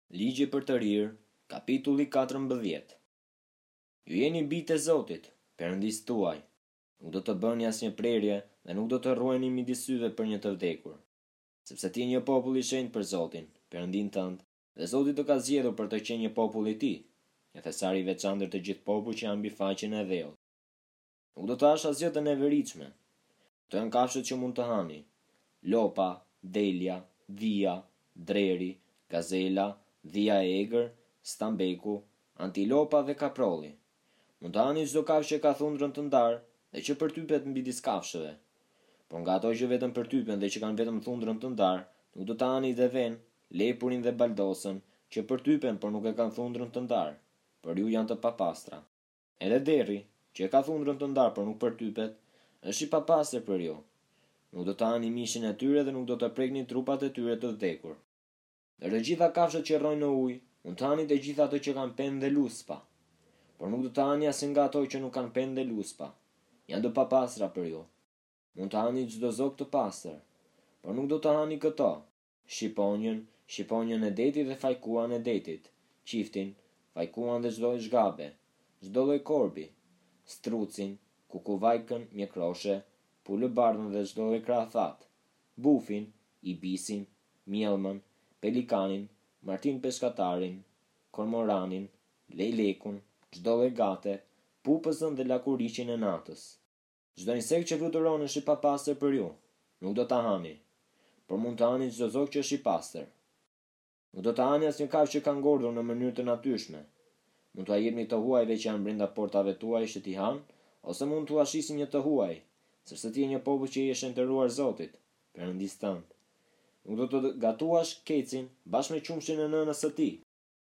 Ligji për të rirë, kapitulli 14. Ju jeni bijtë e Zotit, Perëndisë tuaj. Nuk do të bëni asnjë prerje dhe nuk do të rruheni midis syve për një të vdekur. Sepse ti je një popull i shenjtë për Zotin, Perëndin tënd, dhe Zoti të ka zgjedhur për të qenë një popull i tij, një thesar i veçantë të gjithë popujt që janë mbi faqen e dheut. Nuk do të hash asgjë të neveritshme. Këto janë kafshët që mund të hani: lopa, delja, dhia, dreri, gazela, dhia e egër, stambeku, antilopa dhe kaprolli. Mund të hani çdo kafshë që ka thundrën të ndarë dhe që përtypet midis kafshëve. Por nga ato që vetëm përtypen dhe që kanë vetëm thundrën të ndarë, nuk do të hani deven, lepurin dhe baldosën, që përtypen por nuk e kanë thundrën të ndarë, por ju janë të papastra. Edhe derri, që e ka thundrën të ndarë por nuk përtypet, është i papastër për ju. Nuk do të hani mishin e tyre dhe nuk do të prekni trupat e tyre të vdekur. Ndër të gjitha kafshët që rrojnë në ujë, mund të hani të gjitha ato që kanë penë dhe luspa, por nuk do të hani asnjë nga ato që nuk kanë penë dhe luspa. Janë të papastra për ju. Mund të hani çdo zog të pastër, por nuk do të hani këto: shqiponjën, shqiponjën e detit dhe fajkuan e detit, qiftin, fajkuan dhe çdo lloj zhgabe, çdo lloj korbi, strucin, kukuvajkën, mjekroshe, pulëbardhën dhe çdo lloj krahathat, bufin, ibisin, mjellmën, pelikanin, martin peshkatarin, kormoranin, lejlekun, çdo lloj gate, pupëzën dhe lakuriqin e natës. Çdo insekt që fluturon është i papastër për ju. Nuk do ta hani, por mund të hani çdo zog që është i pastër. Nuk do të hani asnjë kafshë që ka ngordhur në mënyrë të natyrshme. Mund t'ua jepni të huajve që janë brenda portave tuaj që t'i hanë, ose mund t'ua shisni një të huaj, sepse ti je një popull që i je shenjtëruar Zotit, Perëndisë tënd. Nuk do të gatuash kecin bashkë me qumshin e nënës së tij.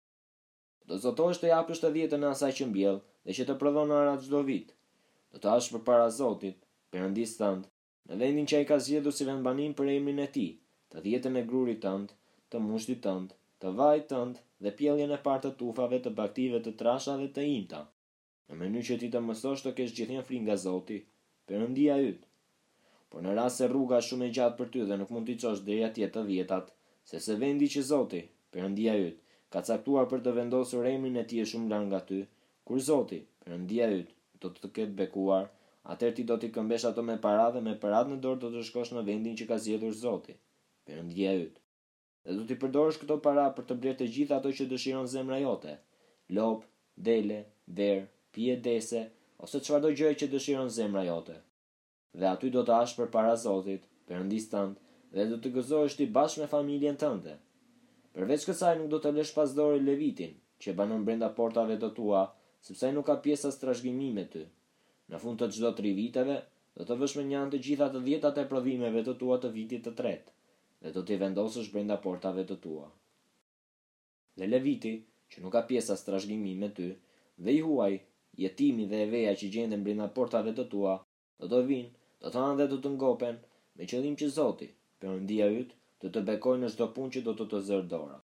Do zotohesh të japësh të dhjetën e asaj që mbjell dhe që të prodhon ara çdo vit. Do të hash përpara Zotit, Perëndisë tënd, në vendin që ai ka zgjedhur si vendbanim për emrin e tij, të dhjetën e grurit tënd, të mushtit tënd, të vajit tënd dhe pjelljen e parë të tufave të baktive të trasha dhe të imta, në mënyrë që ti të mësosh të kesh gjithnjë frikë nga Zoti, Perëndia yt. Por në rast se rruga është shumë e gjatë për ty dhe nuk mund t'i çosh deri atje të dhjetat, sepse vendi që Zoti, Perëndia yt, ka caktuar për të vendosur emrin e tij është shumë larg nga ty, kur Zoti, Perëndia yt, do të ketë bekuar, atëherë ti do t'i këmbesh ato me paratë dhe me paratë në dorë do të shkosh në vendin që ka zgjedhur Zoti, Perëndia yt. Dhe do t'i përdorësh këto para për të blerë të gjitha ato që dëshiron zemra jote: lop, dele, der, pijedese, ose çfarëdo gjë që dëshiron zemra jote. Dhe aty do të hash përpara Zotit, Perëndisë tënd, dhe do të gëzohesh ti bashkë me familjen tënde. Përveç kësaj nuk do të lësh pasdori Levitin, që banon brenda portave të tua, sepse ai nuk ka pjesë as trashëgimi me ty. Në fund të çdo 3 viteve, do të vësh me një anë të gjitha të dhjetat e prodhimeve të tua të vitit të tretë, dhe do t'i vendosësh brenda portave të tua. Dhe Leviti, që nuk ka pjesë as trashëgimi me ty, dhe i huaj, jetimi dhe eveja që gjenden brenda portave të tua, do të vinë, do të hanë dhe do të ngopen, me qëllim që Zoti, Perëndia yt, do të bekojë në çdo punë që do të zërë dora.